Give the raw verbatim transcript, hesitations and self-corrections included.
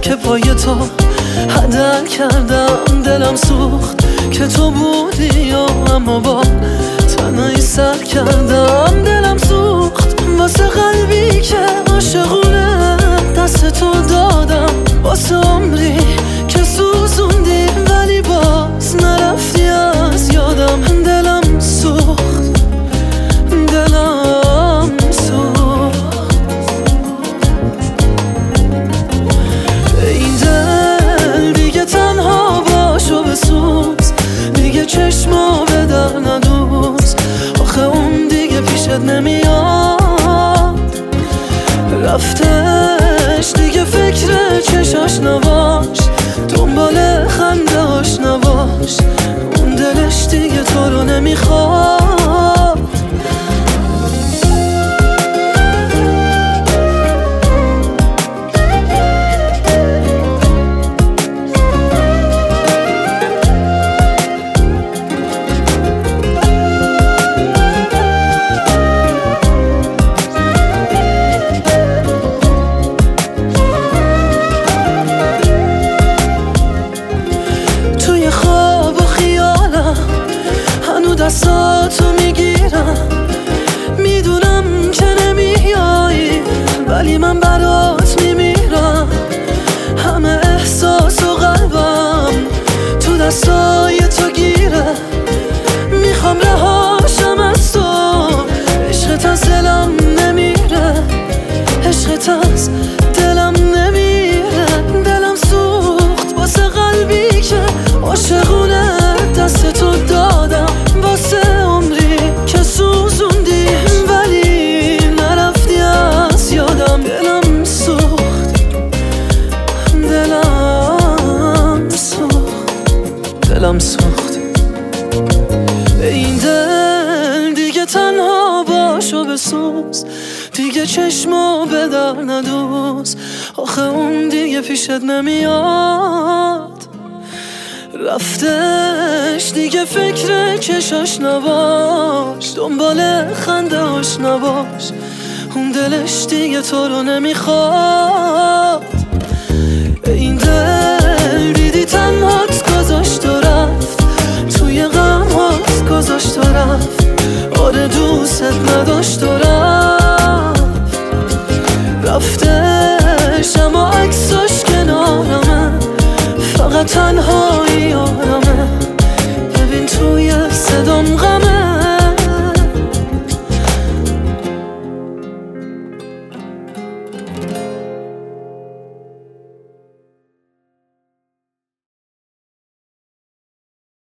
که پای تو هدر کردم. دلم سوخت که تو بودی و اما با تنهایی سر کردم. دلم سوخت واسه قلبی که عاشقونه دست تو دادم. واسه عمری که سوزوندی ولی باز نرفتی از یادم. دلم سوخت دلم سوخت این دل دیگه تنها باشو بسوز، دیگه چشمو به در ندوز. آخه اون دیگه پیشت نمیاد، رفتش دیگه فکر چشاش نباش، دنبال خنده هاش نباش. اون دلش دیگه تو رو نمیخواد. دستاتو میگیرم، میدونم که نمیایی ولی من برات میمیرم. همه احساس و قلبم تو دستای تو گیره، میخوام رهاشم از تو. عشقت از دلم نمیره، عشقت از دلم نمیره. دلم سوخت واسه قلبی که عاشقونه دست تو دادم. واسه عمری که سوزوندی ولی نرفتی از یادم. دلم سوخت دلم سوخت دلم سوخت این دل دیگه تنها باشو بسوز، دیگه چشمو به در ندوز. آخه اون دیگه پیشت نمیاد، رفتش دیگه فکر چشاش نباش، دنبال خنده هاش نباش. اون دلش دیگه تو رو نمیخواد. این دل دیدی تنهات گذاشت و رفت، توی غمات گذاشت و رفت. آره دوست نداشت و رفت، رفته